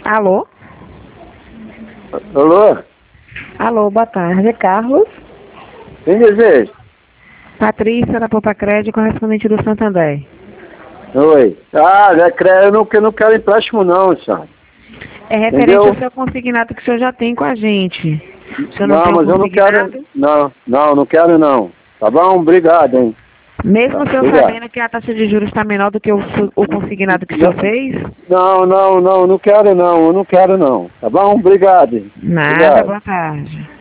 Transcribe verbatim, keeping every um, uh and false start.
Alô? Alô? Alô, boa tarde. Carlos? Quem deseja? Patrícia, da Poupa Crédito, correspondente do Santander. Oi. Ah, é, cre- eu não, eu não quero empréstimo não, senhor. É referente Entendeu? ao seu consignado que o senhor já tem com a gente. O senhor não, Não, tem um mas eu não consignado? quero... Não, não, não quero não. Tá bom? Obrigado, hein? Mesmo Tá, o senhor obrigado. sabendo que a taxa de juros está menor do que o, su- o consignado que o senhor fez? Não, não, não, não quero não, eu não quero não. Tá bom? Obrigado. Nada, Obrigado. boa tarde.